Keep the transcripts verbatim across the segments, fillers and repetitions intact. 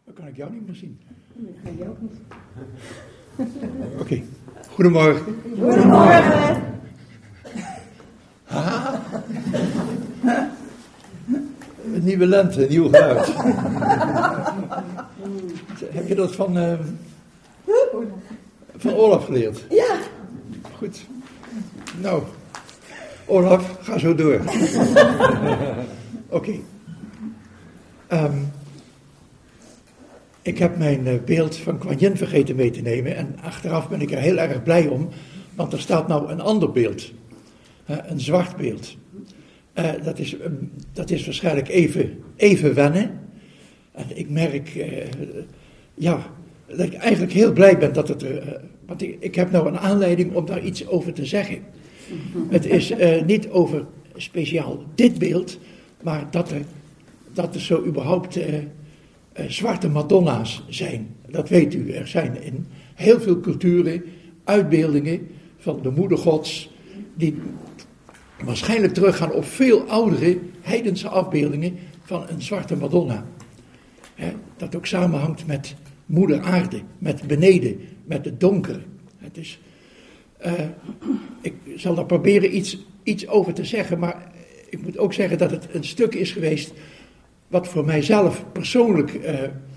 Dan kan ik jou niet meer zien. Dat ga je ook niet. Oké, okay. Goedemorgen. Goedemorgen. Ah. Een nieuwe lente, een nieuw geluid. Heb je dat van, uh, van Olaf geleerd? Ja. Goed. Nou, Olaf, ga zo door. Oké. Okay. Um, ik heb mijn uh, beeld van Kuan Yin vergeten mee te nemen. En achteraf ben ik er heel erg blij om. Want er staat nou een ander beeld. Uh, een zwart beeld. Uh, dat, is, um, dat is waarschijnlijk even, even wennen. En ik merk, uh, ja, dat ik eigenlijk heel blij ben dat het er... Uh, want ik, ik heb nou een aanleiding om daar iets over te zeggen. Het is uh, niet over speciaal dit beeld, maar dat er, dat er zo überhaupt uh, uh, zwarte Madonna's zijn. Dat weet u, er zijn in heel veel culturen uitbeeldingen van de moeder Gods, die waarschijnlijk teruggaan op veel oudere heidense afbeeldingen van een zwarte Madonna. He, dat ook samenhangt met moeder aarde, met beneden, met het donker. Het is, uh, ik zal daar proberen iets, iets over te zeggen, maar ik moet ook zeggen dat het een stuk is geweest wat voor mijzelf persoonlijk uh,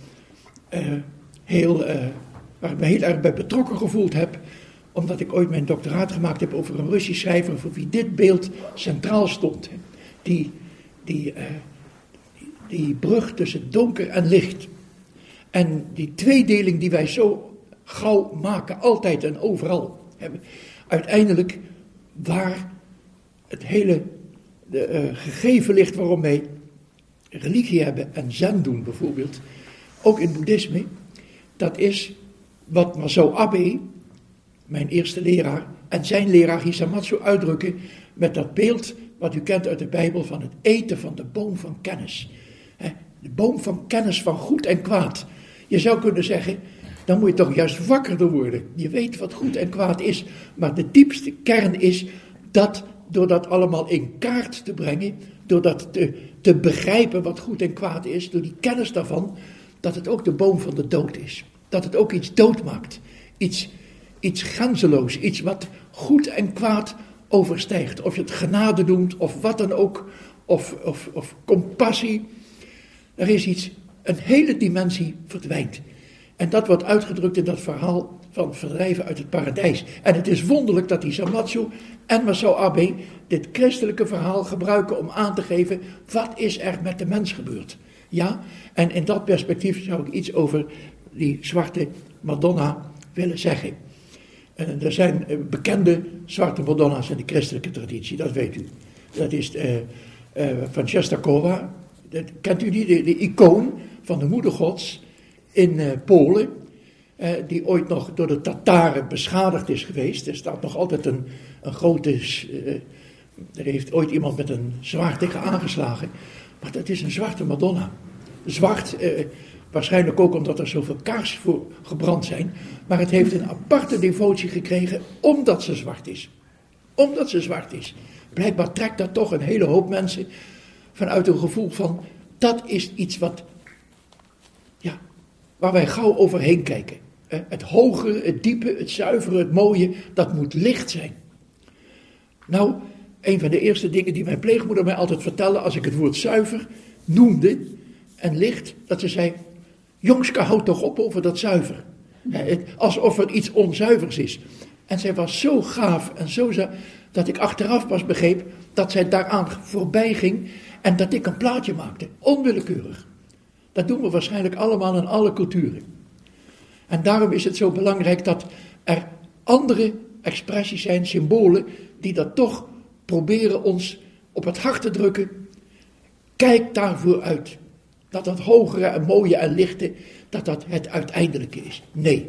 uh, heel, uh, waar ik me heel erg bij betrokken gevoeld heb, omdat ik ooit mijn doctoraat gemaakt heb over een Russisch schrijver voor wie dit beeld centraal stond. Hè. Die, die, uh, die, die brug tussen donker en licht. En die tweedeling die wij zo gauw maken, altijd en overal hebben. Uiteindelijk waar het hele de, uh, gegeven ligt waarom wij religie hebben en zen doen bijvoorbeeld, ook in boeddhisme, dat is wat Masao Abe, mijn eerste leraar, en zijn leraar Hisamatsu uitdrukken met dat beeld wat u kent uit de Bijbel van het eten van de boom van kennis. He, de boom van kennis van goed en kwaad. Je zou kunnen zeggen, dan moet je toch juist wakkerder worden. Je weet wat goed en kwaad is, maar de diepste kern is dat door dat allemaal in kaart te brengen, door dat te, te begrijpen wat goed en kwaad is, door die kennis daarvan, dat het ook de boom van de dood is. Dat het ook iets doodmaakt. Iets, iets grenzeloos, iets wat goed en kwaad overstijgt. Of je het genade noemt, of wat dan ook, of, of, of compassie. Er is iets, een hele dimensie verdwijnt. En dat wordt uitgedrukt in dat verhaal van verdrijven uit het paradijs. En het is wonderlijk dat Hisamatsu en Masao Abe dit christelijke verhaal gebruiken om aan te geven, wat is er met de mens gebeurd? Ja, en in dat perspectief zou ik iets over die zwarte Madonna willen zeggen. En er zijn bekende zwarte Madonna's in de christelijke traditie, dat weet u. Dat is uh, uh, van Częstochowa, dat, kent u die, de, de icoon van de moeder Gods in uh, Polen, uh, die ooit nog door de Tataren beschadigd is geweest. Er staat nog altijd een, een grote, uh, er heeft ooit iemand met een zwaard tegen aangeslagen, maar dat is een zwarte Madonna. Zwart, uh, waarschijnlijk ook omdat er zoveel kaarsen voor gebrand zijn, maar het heeft een aparte devotie gekregen omdat ze zwart is. Omdat ze zwart is. Blijkbaar trekt dat toch een hele hoop mensen vanuit een gevoel van, dat is iets wat, ja, waar wij gauw overheen kijken. Het hogere, het diepe, het zuivere, het mooie, dat moet licht zijn. Nou, een van de eerste dingen die mijn pleegmoeder mij altijd vertelde, als ik het woord zuiver noemde en licht, dat ze zei, jongske, houd toch op over dat zuiver. Alsof er iets onzuivers is. En zij was zo gaaf en zo, dat ik achteraf pas begreep dat zij daaraan voorbij ging en dat ik een plaatje maakte, onwillekeurig. Dat doen we waarschijnlijk allemaal in alle culturen. En daarom is het zo belangrijk dat er andere expressies zijn, symbolen, die dat toch proberen ons op het hart te drukken. Kijk daarvoor uit. Dat dat hogere en mooie en lichte, dat dat het uiteindelijke is. Nee.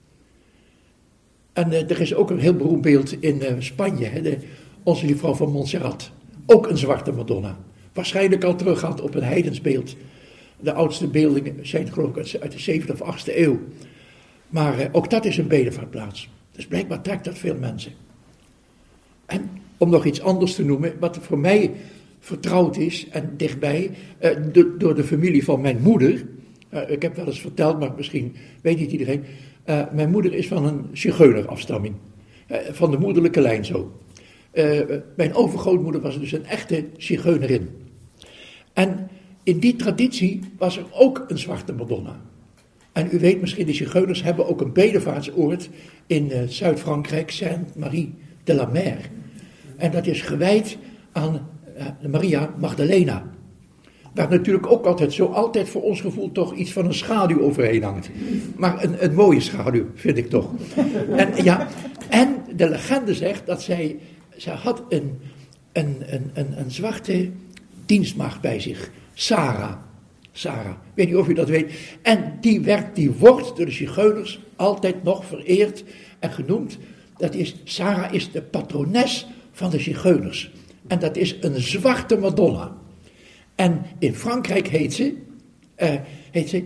En uh, er is ook een heel beroemd beeld in uh, Spanje, hè, de, onze juffrouw van Montserrat. Ook een zwarte Madonna. Waarschijnlijk al teruggaand op een heidens beeld. De oudste beeldingen zijn geloof ik uit de zevende of achtste eeuw. Maar uh, ook dat is een bedevaartplaats. Dus blijkbaar trekt dat veel mensen. En om nog iets anders te noemen, wat voor mij vertrouwd is en dichtbij, uh, de, door de familie van mijn moeder, Uh, ik heb wel eens verteld, maar misschien weet niet iedereen. Uh, mijn moeder is van een zigeunerafstamming. Uh, van de moederlijke lijn zo. Uh, mijn overgrootmoeder was dus een echte zigeunerin. En in die traditie was er ook een zwarte Madonna. En u weet misschien, de zigeuners hebben ook een bedevaartsoord in uh, Zuid-Frankrijk, Sainte-Marie de la Mer. En dat is gewijd aan uh, Maria Magdalena. Waar natuurlijk ook altijd zo altijd voor ons gevoel toch iets van een schaduw overheen hangt. Maar een, een mooie schaduw, vind ik toch. En, ja, en de legende zegt dat zij, zij had een, een, een, een, een zwarte dienstmaagd bij zich. Sarah. Sarah. Ik weet niet of u dat weet. En die, werd, die wordt door de zigeuners altijd nog vereerd en genoemd. Dat is, Sarah is de patrones van de zigeuners. En dat is een zwarte Madonna. En in Frankrijk heet ze, uh, heet ze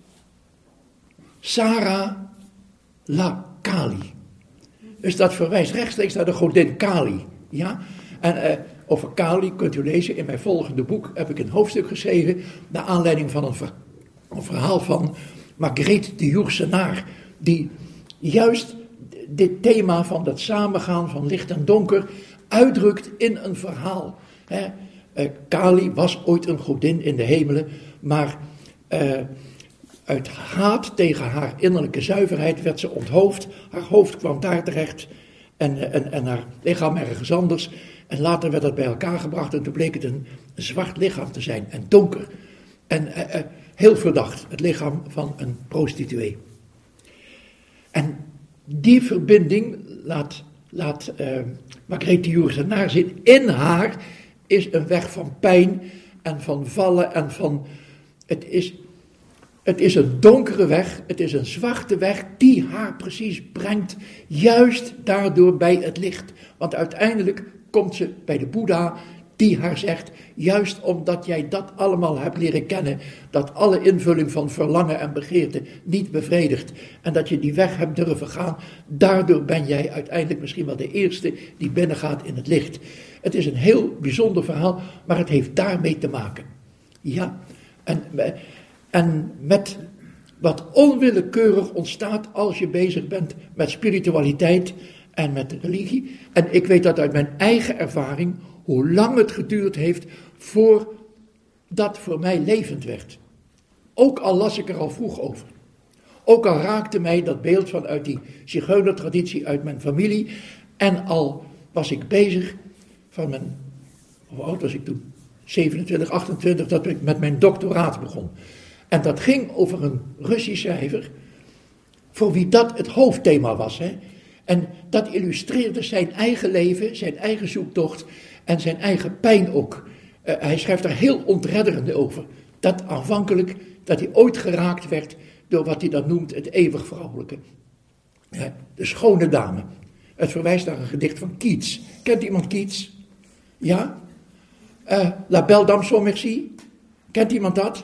Sarah la Kali. Dus dat verwijst rechtstreeks naar de godin Kali. Ja? En uh, over Kali kunt u lezen in mijn volgende boek. Heb ik een hoofdstuk geschreven naar aanleiding van een, ver, een verhaal van Marguerite de Yourcenar. Die juist dit thema van dat samengaan van licht en donker uitdrukt in een verhaal. Hè. Uh, Kali was ooit een godin in de hemelen, maar uh, uit haat tegen haar innerlijke zuiverheid werd ze onthoofd. Haar hoofd kwam daar terecht en, en, en haar lichaam ergens anders. En later werd dat bij elkaar gebracht en toen bleek het een, een zwart lichaam te zijn en donker. En uh, uh, heel verdacht, het lichaam van een prostituee. En die verbinding laat, laat uh, Marguerite de Yourcenar zien. In haar is een weg van pijn en van vallen en van... Het is, het is een donkere weg, het is een zwarte weg die haar precies brengt, juist daardoor bij het licht. Want uiteindelijk komt ze bij de Boeddha die haar zegt, juist omdat jij dat allemaal hebt leren kennen, dat alle invulling van verlangen en begeerte niet bevredigt en dat je die weg hebt durven gaan, daardoor ben jij uiteindelijk misschien wel de eerste die binnengaat in het licht. Het is een heel bijzonder verhaal, maar het heeft daarmee te maken. Ja, en, en met wat onwillekeurig ontstaat als je bezig bent met spiritualiteit en met religie. En ik weet dat uit mijn eigen ervaring, hoe lang het geduurd heeft voordat dat voor mij levend werd. Ook al las ik er al vroeg over. Ook al raakte mij dat beeld vanuit die zigeunertraditie uit mijn familie. En al was ik bezig van mijn, hoe oud was ik toen? zevenentwintig, achtentwintig, dat ik met mijn doctoraat begon. En dat ging over een Russisch schrijver, voor wie dat het hoofdthema was. Hè? En dat illustreerde zijn eigen leven, zijn eigen zoektocht en zijn eigen pijn ook. Uh, hij schrijft er heel ontredderend over. Dat aanvankelijk, dat hij ooit geraakt werd door wat hij dan noemt het eeuwig vrouwelijke. Uh, de schone dame. Het verwijst naar een gedicht van Keats. Kent iemand Keats? Ja? Uh, La Belle Dame sans Merci. Kent iemand dat?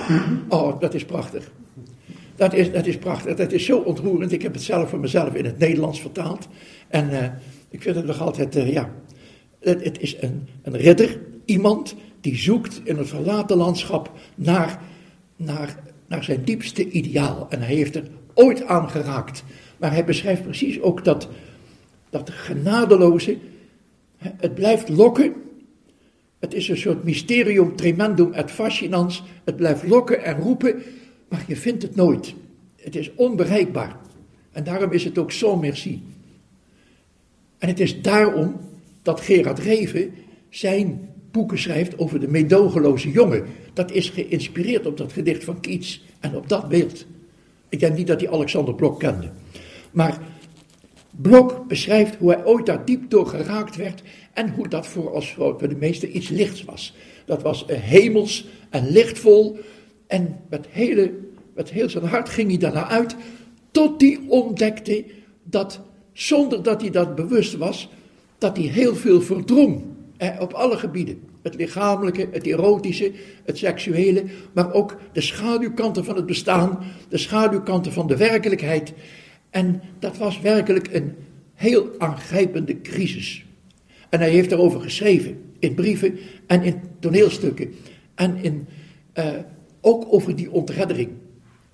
Oh, dat is prachtig. Dat is, dat is prachtig. Dat is zo ontroerend. Ik heb het zelf voor mezelf in het Nederlands vertaald. En uh, ik vind het nog altijd, uh, ja... Het, het is een, een ridder, iemand die zoekt in het verlaten landschap naar, naar, naar zijn diepste ideaal. En hij heeft er ooit aan geraakt. Maar hij beschrijft precies ook dat, dat genadeloze, het blijft lokken. Het is een soort mysterium tremendum et fascinans. Het blijft lokken en roepen, maar je vindt het nooit. Het is onbereikbaar. En daarom is het ook sans merci. En het is daarom dat Gerard Reven zijn boeken schrijft over de meedogenloze jongen. Dat is geïnspireerd op dat gedicht van Keats en op dat beeld. Ik denk niet dat hij Alexander Blok kende. Maar Blok beschrijft hoe hij ooit daar diep door geraakt werd en hoe dat voor, als, voor de meesten iets lichts was. Dat was hemels en lichtvol en met, hele, met heel zijn hart ging hij daarna uit tot hij ontdekte dat, zonder dat hij dat bewust was, dat hij heel veel verdrong, eh, op alle gebieden. Het lichamelijke, het erotische, het seksuele, maar ook de schaduwkanten van het bestaan, de schaduwkanten van de werkelijkheid. En dat was werkelijk een heel aangrijpende crisis. En hij heeft daarover geschreven, in brieven en in toneelstukken. En in, uh, ook over die ontreddering.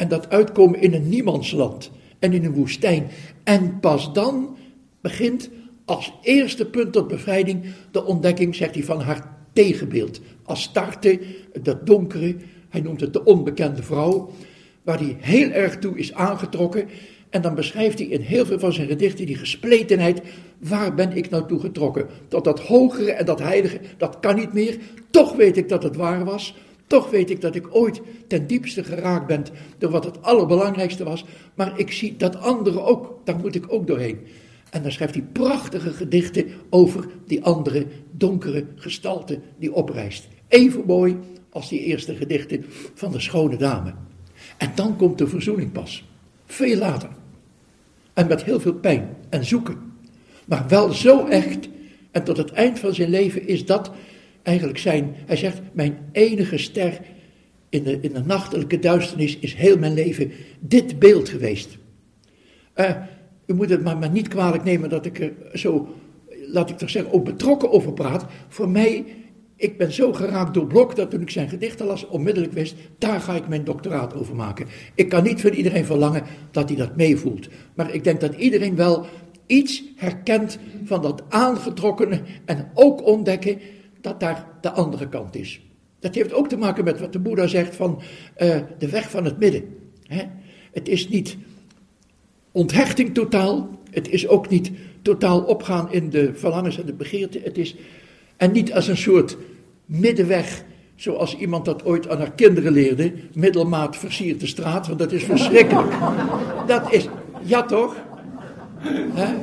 En dat uitkomen in een niemandsland en in een woestijn. En pas dan begint als eerste punt tot bevrijding de ontdekking, zegt hij, van haar tegenbeeld. Astarte, dat donkere, hij noemt het de onbekende vrouw, waar hij heel erg toe is aangetrokken. En dan beschrijft hij in heel veel van zijn gedichten die gespletenheid. Waar ben ik nou toe getrokken? Tot dat hogere en dat heilige, dat kan niet meer. Toch weet ik dat het waar was. Toch weet ik dat ik ooit ten diepste geraakt ben door wat het allerbelangrijkste was. Maar ik zie dat andere ook, daar moet ik ook doorheen. En dan schrijft hij prachtige gedichten over die andere donkere gestalte die oprijst. Even mooi als die eerste gedichten van de schone dame. En dan komt de verzoening pas. Veel later. En met heel veel pijn en zoeken. Maar wel zo echt. En tot het eind van zijn leven is dat eigenlijk zijn, hij zegt, mijn enige ster in de, in de nachtelijke duisternis is heel mijn leven dit beeld geweest. Uh, u moet het maar, maar niet kwalijk nemen dat ik er zo, laat ik toch zeggen, ook betrokken over praat. Voor mij, ik ben zo geraakt door Blok dat toen ik zijn gedichten las, onmiddellijk wist, daar ga ik mijn doctoraat over maken. Ik kan niet van iedereen verlangen dat hij dat meevoelt. Maar ik denk dat iedereen wel iets herkent van dat aangetrokkene en ook ontdekken dat daar de andere kant is. Dat heeft ook te maken met wat de Boeddha zegt van uh, de weg van het midden. Hè? Het is niet onthechting totaal, het is ook niet totaal opgaan in de verlangens en de begeerten. Het is, en niet als een soort middenweg, zoals iemand dat ooit aan haar kinderen leerde, middelmaat versiert de straat, want dat is verschrikkelijk. Dat is, ja toch? Hè?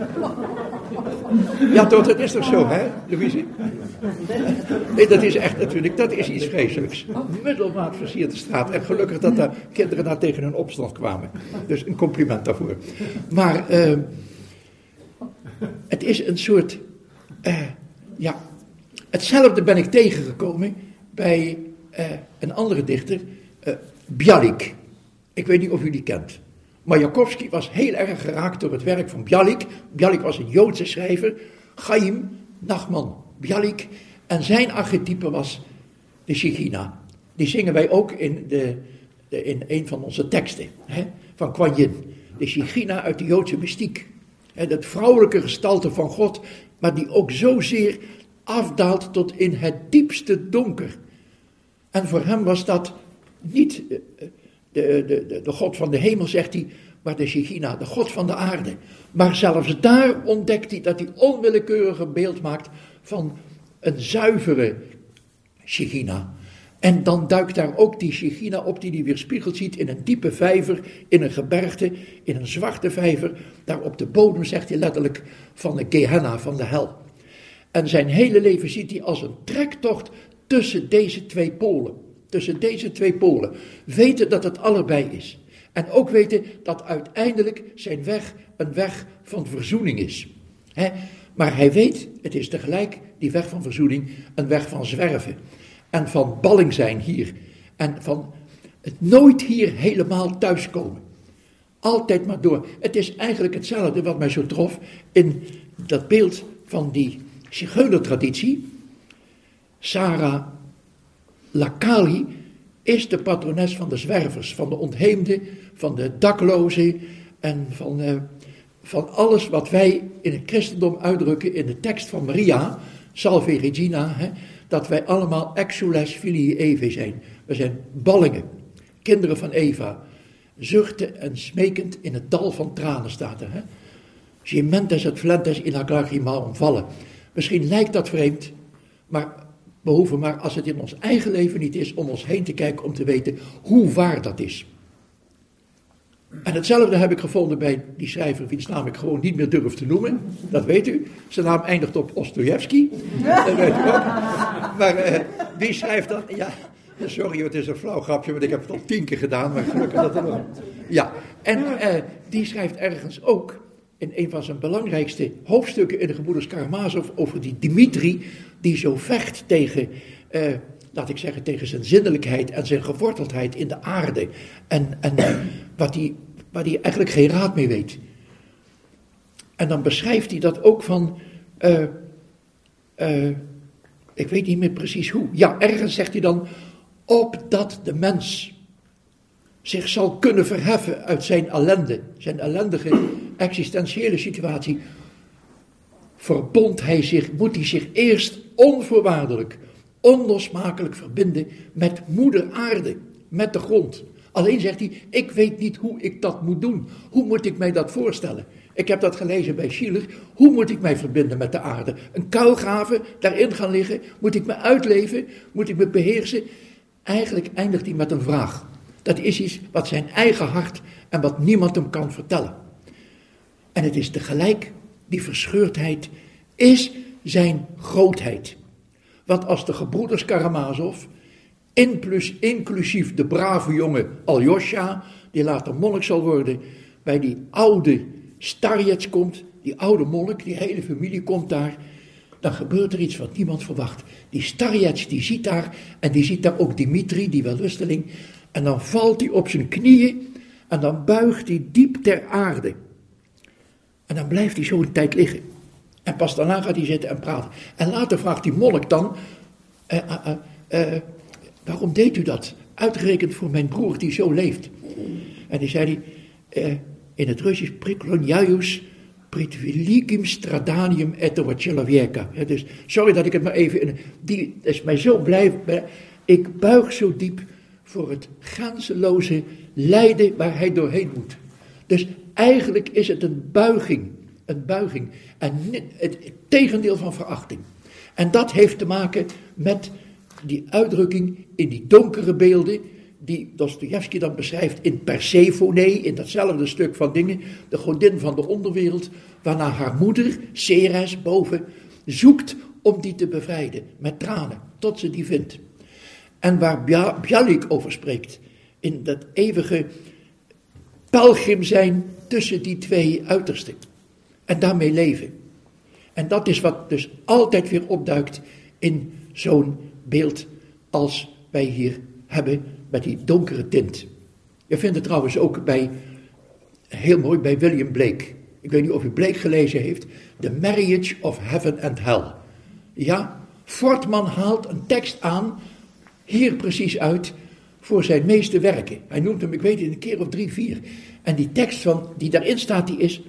Ja toch, dat is toch zo, hè, Louise? Nee, dat is echt natuurlijk, dat is iets vreselijks. Middelmaat versiert de straat. En gelukkig dat de kinderen daar tegen hun opstand kwamen. Dus een compliment daarvoor. Maar uh, het is een soort, uh, ja, hetzelfde ben ik tegengekomen bij uh, een andere dichter, uh, Bialik. Ik weet niet of u die kent. Majakovsky was heel erg geraakt door het werk van Bialik. Bialik was een Joodse schrijver, Chaim Nachman Bialik. En zijn archetype was de Shechina. Die zingen wij ook in, de, de, in een van onze teksten, hè, van Kuan Yin. De Shechina uit de Joodse mystiek. Hè, dat vrouwelijke gestalte van God, maar die ook zozeer afdaalt tot in het diepste donker. En voor hem was dat niet de, de, de, de God van de hemel, zegt hij, maar de Shechina, de God van de aarde. Maar zelfs daar ontdekt hij dat hij onwillekeurige beeld maakt van een zuivere Shechina. En dan duikt daar ook die Shechina op die hij weerspiegeld ziet in een diepe vijver, in een gebergte, in een zwarte vijver. Daar op de bodem, zegt hij letterlijk, van de Gehenna, van de hel. En zijn hele leven ziet hij als een trektocht tussen deze twee polen. Tussen deze twee polen. Weten dat het allebei is. En ook weten dat uiteindelijk zijn weg een weg van verzoening is. He? Maar hij weet, het is tegelijk die weg van verzoening een weg van zwerven. En van balling zijn hier. En van het nooit hier helemaal thuiskomen. Altijd maar door. Het is eigenlijk hetzelfde wat mij zo trof in dat beeld van die zigeunertraditie. Sarah Lakali is de patrones van de zwervers, van de ontheemden, van de daklozen en van, uh, van alles wat wij in het christendom uitdrukken in de tekst van Maria, Salve Regina, hè, dat wij allemaal exules filii Evae zijn. We zijn ballingen, kinderen van Eva, zuchten en smekend in het dal van tranen staat er. Hè. Gementes et flentes in lacrima omvallen. Misschien lijkt dat vreemd, maar we hoeven maar, als het in ons eigen leven niet is, om ons heen te kijken om te weten hoe waar dat is. En hetzelfde heb ik gevonden bij die schrijver, wiens naam ik gewoon niet meer durf te noemen. Dat weet u. Zijn naam eindigt op Ostojevski. Dat weet u ook. Maar uh, die schrijft dan, ja, sorry, het is een flauw grapje, want ik heb het al tien keer gedaan, maar gelukkig dat er nog. Ja, en uh, die schrijft ergens ook in een van zijn belangrijkste hoofdstukken in de Gebroeders Karamazov over die Dimitri, die zo vecht tegen, uh, laat ik zeggen, tegen zijn zinnelijkheid en zijn geworteldheid in de aarde. En, en uh, wat die, waar hij eigenlijk geen raad mee weet. En dan beschrijft hij dat ook van, uh, uh, ik weet niet meer precies hoe. Ja, ergens zegt hij dan, opdat de mens zich zal kunnen verheffen uit zijn ellende, zijn ellendige existentiële situatie, verbond hij zich, moet hij zich eerst onvoorwaardelijk, onlosmakelijk verbinden met moeder aarde, met de grond. Alleen zegt hij, ik weet niet hoe ik dat moet doen. Hoe moet ik mij dat voorstellen? Ik heb dat gelezen bij Schiller. Hoe moet ik mij verbinden met de aarde? Een kuil graven, daarin gaan liggen? Moet ik me uitleven? Moet ik me beheersen? Eigenlijk eindigt hij met een vraag. Dat is iets wat zijn eigen hart en wat niemand hem kan vertellen. En het is tegelijk, die verscheurdheid is zijn grootheid. Want als de gebroeders Karamazov, inclus, inclusief de brave jongen Aljosha, die later monnik zal worden, bij die oude Starets komt, die oude monnik, die hele familie komt daar, dan gebeurt er iets wat niemand verwacht. Die Starets, die ziet daar, en die ziet daar ook Dimitri, die wellusteling, en dan valt hij op zijn knieën, en dan buigt hij diep ter aarde. En dan blijft hij zo een tijd liggen. En pas daarna gaat hij zitten en praten. En later vraagt die monnik dan, uh, uh, uh, uh, waarom deed u dat? Uitgerekend voor mijn broer die zo leeft. En die zei hij, uh, in het Russisch, prikloniaius pritviligim stradanium eto человека. Dus sorry dat ik het maar even, in, die is mij zo blij, ik buig zo diep voor het grenzeloze lijden waar hij doorheen moet. Dus eigenlijk is het een buiging, een buiging en het, het tegendeel van verachting. En dat heeft te maken met die uitdrukking in die donkere beelden, die Dostojevski dan beschrijft in Persephone, in datzelfde stuk van dingen, de godin van de onderwereld, waarna haar moeder, Ceres, boven, zoekt om die te bevrijden, met tranen, tot ze die vindt. En waar Bialik over spreekt, in dat eeuwige pelgrim zijn tussen die twee uitersten. En daarmee leven. En dat is wat dus altijd weer opduikt in zo'n beeld als wij hier hebben met die donkere tint. Je vindt het trouwens ook bij, heel mooi, bij William Blake. Ik weet niet of u Blake gelezen heeft. The Marriage of Heaven and Hell. Ja, Fortman haalt een tekst aan, hier precies uit, voor zijn meeste werken. Hij noemt hem, ik weet het, een keer of drie, vier. En die tekst van, die daarin staat, die is,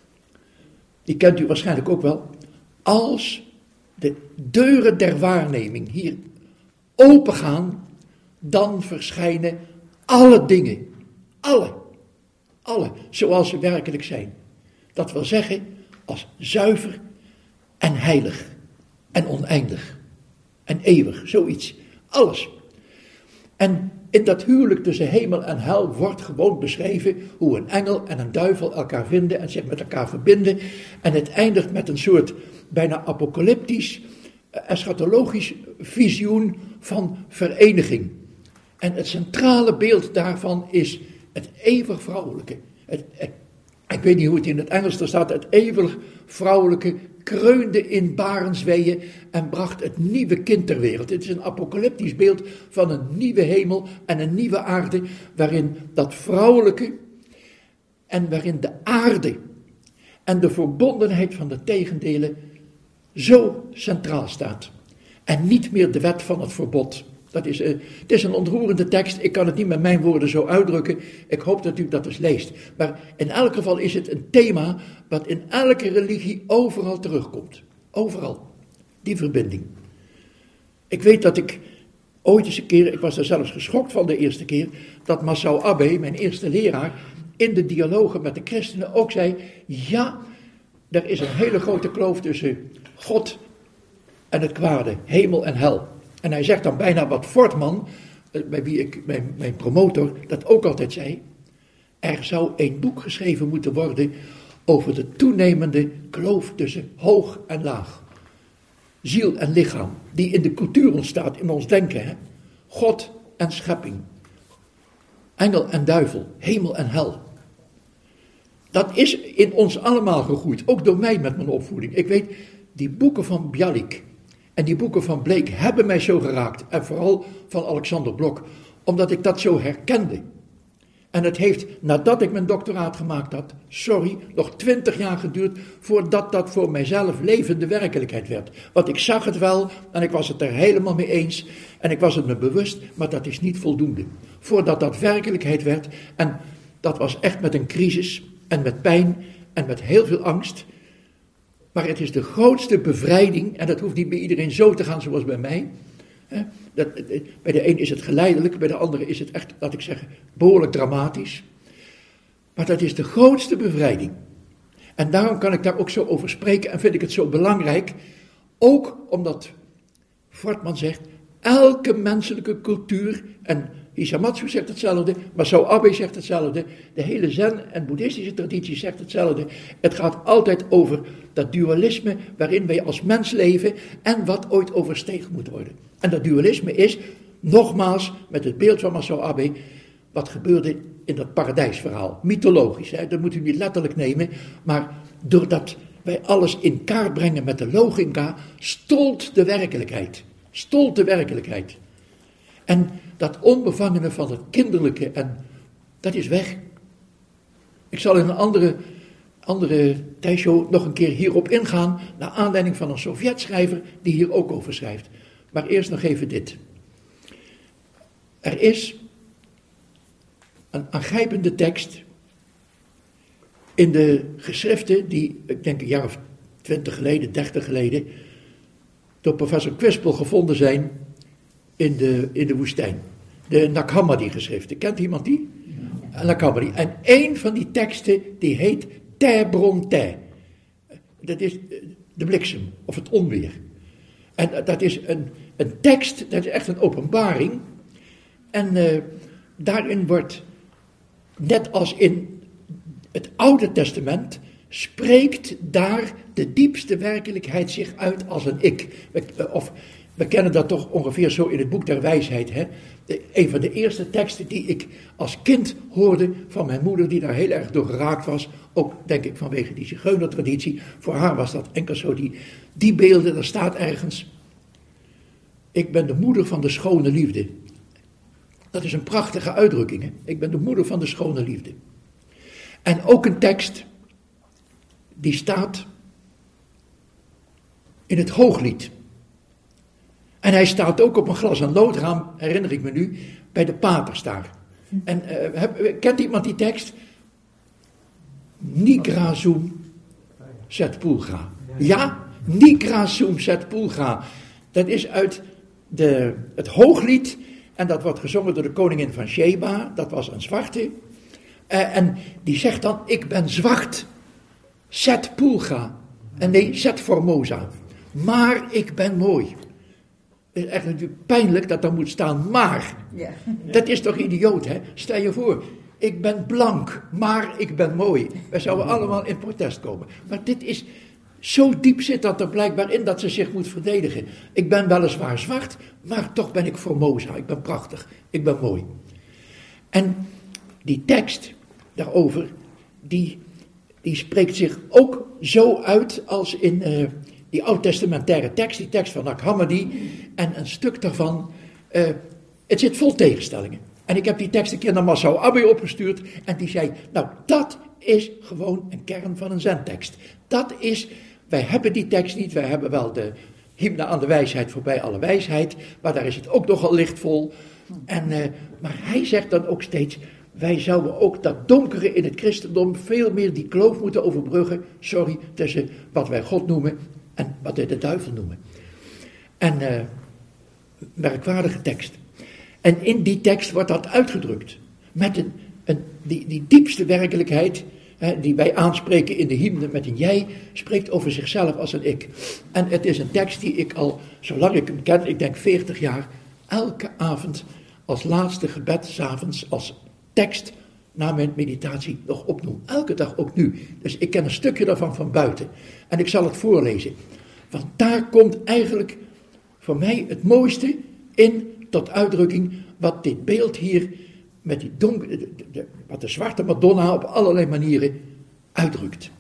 die kent u waarschijnlijk ook wel. Als de deuren der waarneming hier opengaan, dan verschijnen alle dingen, alle, alle, zoals ze werkelijk zijn. Dat wil zeggen, als zuiver en heilig en oneindig en eeuwig, zoiets, alles. En in dat huwelijk tussen hemel en hel wordt gewoon beschreven hoe een engel en een duivel elkaar vinden en zich met elkaar verbinden. En het eindigt met een soort bijna apocalyptisch, eschatologisch visioen van vereniging. En het centrale beeld daarvan is het eeuwig vrouwelijke. Het, het, ik weet niet hoe het in het Engels er staat, het eeuwig vrouwelijke kreunde in barensweeën en bracht het nieuwe kind ter wereld. Het is een apocalyptisch beeld van een nieuwe hemel en een nieuwe aarde, waarin dat vrouwelijke en waarin de aarde en de verbondenheid van de tegendelen zo centraal staat. En niet meer de wet van het verbod. Dat is, uh, het is een ontroerende tekst, ik kan het niet met mijn woorden zo uitdrukken. Ik hoop dat u dat eens leest. Maar in elk geval is het een thema wat in elke religie overal terugkomt. Overal. Die verbinding. Ik weet dat ik ooit eens een keer, ik was er zelfs geschokt van de eerste keer, dat Masao Abe, mijn eerste leraar, in de dialogen met de christenen ook zei, ja, er is een hele grote kloof tussen God en het kwade, hemel en hel. En hij zegt dan bijna wat Fortman, bij wie ik, mijn, mijn promotor, dat ook altijd zei. Er zou een boek geschreven moeten worden over de toenemende kloof tussen hoog en laag. Ziel en lichaam, die in de cultuur ontstaat, in ons denken. Hè? God en schepping. Engel en duivel, hemel en hel. Dat is in ons allemaal gegroeid, ook door mij met mijn opvoeding. Ik weet, die boeken van Bialik en die boeken van Blake hebben mij zo geraakt. En vooral van Alexander Blok, omdat ik dat zo herkende. En het heeft, nadat ik mijn doctoraat gemaakt had, sorry, nog twintig jaar geduurd voordat dat voor mijzelf levende werkelijkheid werd. Want ik zag het wel en ik was het er helemaal mee eens en ik was het me bewust, maar dat is niet voldoende. Voordat dat werkelijkheid werd, en dat was echt met een crisis en met pijn en met heel veel angst. Maar het is de grootste bevrijding, en dat hoeft niet bij iedereen zo te gaan zoals bij mij. Dat, bij de een is het geleidelijk, bij de andere is het echt, laat ik zeggen, behoorlijk dramatisch. Maar dat is de grootste bevrijding. En daarom kan ik daar ook zo over spreken en vind ik het zo belangrijk. Ook omdat Fortman zegt, elke menselijke cultuur, en Hisamatsu zegt hetzelfde, Masao Abe zegt hetzelfde, de hele zen- en boeddhistische traditie zegt hetzelfde. Het gaat altijd over dat dualisme waarin wij als mens leven en wat ooit overstegen moet worden. En dat dualisme is, nogmaals, met het beeld van Masao Abe, wat gebeurde in dat paradijsverhaal. Mythologisch, hè? Dat moet u niet letterlijk nemen, maar doordat wij alles in kaart brengen met de logica, stolt de werkelijkheid. Stolt de werkelijkheid. En dat onbevangene van het kinderlijke, en dat is weg. Ik zal in een andere, andere tijdshow nog een keer hierop ingaan, naar aanleiding van een Sovjetschrijver die hier ook over schrijft. Maar eerst nog even dit. Er is een aangrijpende tekst in de geschriften die, ik denk een jaar of twintig geleden, dertig geleden, door professor Quispel gevonden zijn in de, in de woestijn. De Nag Hammadi geschriften. Kent iemand die? Ja. Nag Hammadi. En één van die teksten die heet Te Bron Te. Dat is de bliksem of het onweer. En dat is een, een tekst, dat is echt een openbaring. En uh, daarin wordt, net als in het Oude Testament, spreekt daar de diepste werkelijkheid zich uit als een ik. Of we kennen dat toch ongeveer zo in het boek der wijsheid. Hè? De, een van de eerste teksten die ik als kind hoorde van mijn moeder, die daar heel erg door geraakt was. Ook denk ik vanwege die zigeunertraditie. Voor haar was dat enkel zo. Die, die beelden, daar staat ergens: ik ben de moeder van de schone liefde. Dat is een prachtige uitdrukking. Hè? Ik ben de moeder van de schone liefde. En ook een tekst die staat in het Hooglied. En hij staat ook op een glas- en loodraam, herinner ik me nu, bij de paters daar. En uh, heb, kent iemand die tekst? Nigra zoom set pulga. Ja, Nigra zoom set pulga. Dat is uit de, het Hooglied. En dat wordt gezongen door de koningin van Sheba. Dat was een zwarte. Uh, en die zegt dan: ik ben zwart. Set pulga. En nee, set formosa. Maar ik ben mooi. Het is echt natuurlijk pijnlijk dat er moet staan maar. Ja. Dat is toch idioot, hè? Stel je voor, ik ben blank, maar ik ben mooi. Wij zouden allemaal in protest komen. Maar dit is, zo diep zit dat er blijkbaar in dat ze zich moet verdedigen. Ik ben weliswaar zwart, maar toch ben ik formosa. Ik ben prachtig, ik ben mooi. En die tekst daarover, die, die spreekt zich ook zo uit als in uh, die oud-testamentaire tekst, die tekst van Nag Hammadi. En een stuk daarvan, uh, het zit vol tegenstellingen. En ik heb die tekst een keer naar Masao Abe opgestuurd en die zei: nou, dat is gewoon een kern van een zentekst. Dat is, wij hebben die tekst niet, wij hebben wel de hymne aan de wijsheid voorbij alle wijsheid, maar daar is het ook nogal lichtvol. En, uh, maar hij zegt dan ook steeds: wij zouden ook dat donkere in het christendom veel meer die kloof moeten overbruggen, sorry, tussen wat wij God noemen en wat wij de duivel noemen. En uh, merkwaardige tekst. En in die tekst wordt dat uitgedrukt. Met een, een, die, die diepste werkelijkheid, hè, die wij aanspreken in de hymne met een jij, spreekt over zichzelf als een ik. En het is een tekst die ik al, zolang ik hem ken, ik denk veertig jaar, elke avond als laatste gebed, 's avonds, als tekst na mijn meditatie nog opnoem. Elke dag ook nu. Dus ik ken een stukje daarvan van buiten. En ik zal het voorlezen. Want daar komt eigenlijk voor mij het mooiste in tot uitdrukking wat dit beeld hier met die donkere, de, de, wat de zwarte Madonna op allerlei manieren uitdrukt.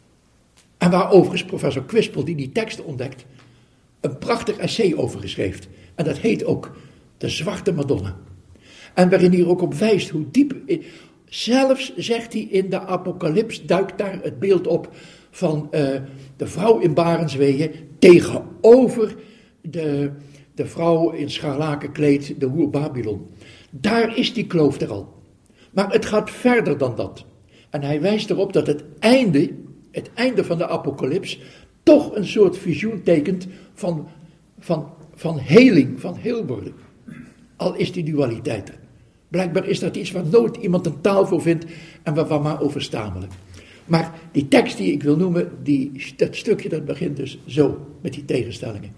En waar overigens professor Quispel, die die tekst ontdekt, een prachtig essay over geschreven. En dat heet ook De Zwarte Madonna. En waarin hij er ook op wijst hoe diep, Zelfs, zegt hij in de Apocalyps, duikt daar het beeld op van uh, de vrouw in Barensweeën tegenover de, de vrouw in scharlakenkleed, de hoer Babylon. Daar is die kloof er al. Maar het gaat verder dan dat. En hij wijst erop dat het einde, het einde van de Apocalyps, toch een soort visioen tekent van, van, van heling, van heel worden. Al is die dualiteit er. Blijkbaar is dat iets waar nooit iemand een taal voor vindt en waar we maar over stamelen. Maar die tekst die ik wil noemen, die, dat stukje dat begint dus zo, met die tegenstellingen.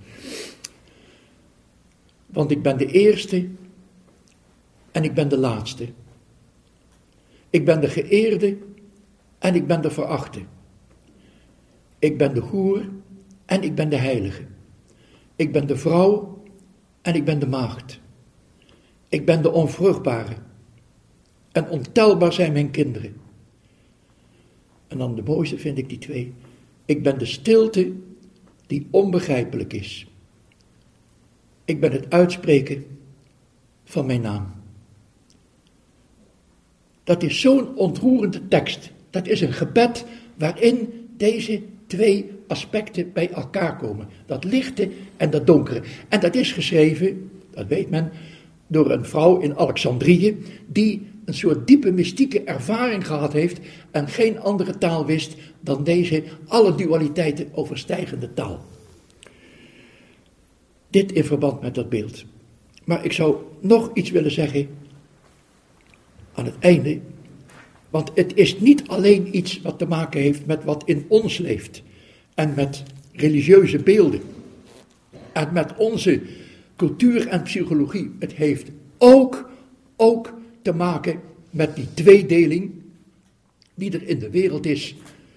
Want ik ben de eerste en ik ben de laatste. Ik ben de geëerde en ik ben de verachte. Ik ben de hoer en ik ben de heilige. Ik ben de vrouw en ik ben de maagd. Ik ben de onvruchtbare. En ontelbaar zijn mijn kinderen. En dan de mooiste vind ik die twee. Ik ben de stilte die onbegrijpelijk is. Ik ben het uitspreken van mijn naam. Dat is zo'n ontroerende tekst. Dat is een gebed waarin deze twee aspecten bij elkaar komen. Dat lichte en dat donkere. En dat is geschreven, dat weet men, door een vrouw in Alexandrië die een soort diepe mystieke ervaring gehad heeft en geen andere taal wist dan deze alle dualiteiten overstijgende taal. Dit in verband met dat beeld. Maar ik zou nog iets willen zeggen aan het einde, want het is niet alleen iets wat te maken heeft met wat in ons leeft en met religieuze beelden en met onze cultuur en psychologie. Het heeft ook, ook te maken met die tweedeling die er in de wereld is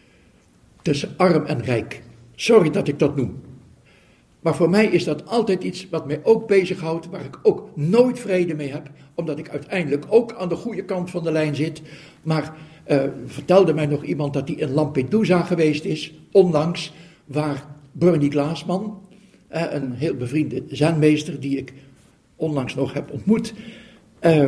tussen arm en rijk. Sorry dat ik dat noem. Maar voor mij is dat altijd iets wat mij ook bezighoudt, waar ik ook nooit vrede mee heb, omdat ik uiteindelijk ook aan de goede kant van de lijn zit. Maar uh, vertelde mij nog iemand dat hij in Lampedusa geweest is, onlangs, waar Bernie Glassman, uh, een heel bevriende zenmeester die ik onlangs nog heb ontmoet, uh,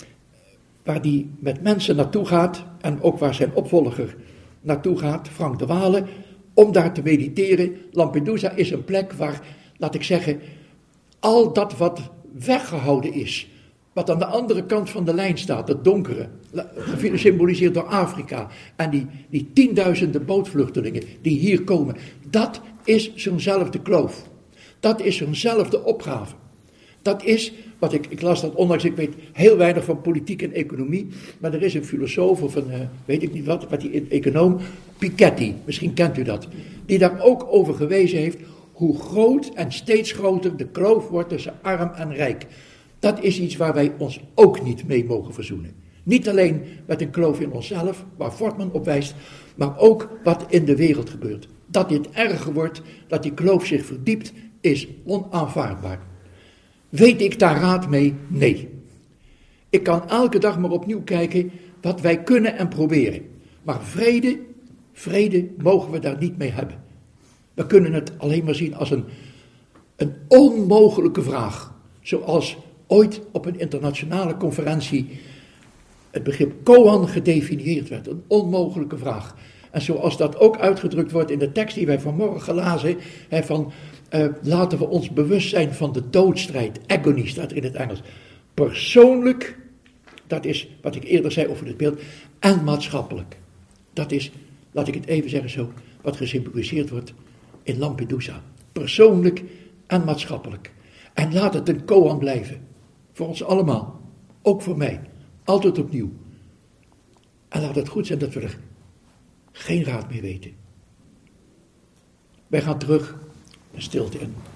waar die met mensen naartoe gaat, en ook waar zijn opvolger naartoe gaat, Frank de Waal, om daar te mediteren. Lampedusa is een plek waar, laat ik zeggen, al dat wat weggehouden is, wat aan de andere kant van de lijn staat, het donkere, gesymboliseerd door Afrika, en die, die tienduizenden bootvluchtelingen die hier komen, dat is zo'nzelfde kloof. Dat is zo'nzelfde opgave. Dat is wat ik, ik las dat ondanks, ik weet heel weinig van politiek en economie, maar er is een filosoof of een, uh, weet ik niet wat, wat die econoom, Piketty, misschien kent u dat, die daar ook over gewezen heeft, hoe groot en steeds groter de kloof wordt tussen arm en rijk. Dat is iets waar wij ons ook niet mee mogen verzoenen. Niet alleen met een kloof in onszelf, waar Fortman op wijst, maar ook wat in de wereld gebeurt. Dat dit erger wordt, dat die kloof zich verdiept, is onaanvaardbaar. Weet ik daar raad mee? Nee. Ik kan elke dag maar opnieuw kijken wat wij kunnen en proberen. Maar vrede, vrede mogen we daar niet mee hebben. We kunnen het alleen maar zien als een, een onmogelijke vraag. Zoals ooit op een internationale conferentie het begrip koan gedefinieerd werd. Een onmogelijke vraag. En zoals dat ook uitgedrukt wordt in de tekst die wij vanmorgen lazen, hè, van uh, laten we ons bewust zijn van de doodstrijd. Agony staat er in het Engels. Persoonlijk, dat is wat ik eerder zei over dit beeld, en maatschappelijk. Dat is, laat ik het even zeggen zo, wat gesymboliseerd wordt in Lampedusa. Persoonlijk en maatschappelijk. En laat het een koan blijven. Voor ons allemaal. Ook voor mij. Altijd opnieuw. En laat het goed zijn dat we er geen raad meer weten. Wij gaan terug de stilte in.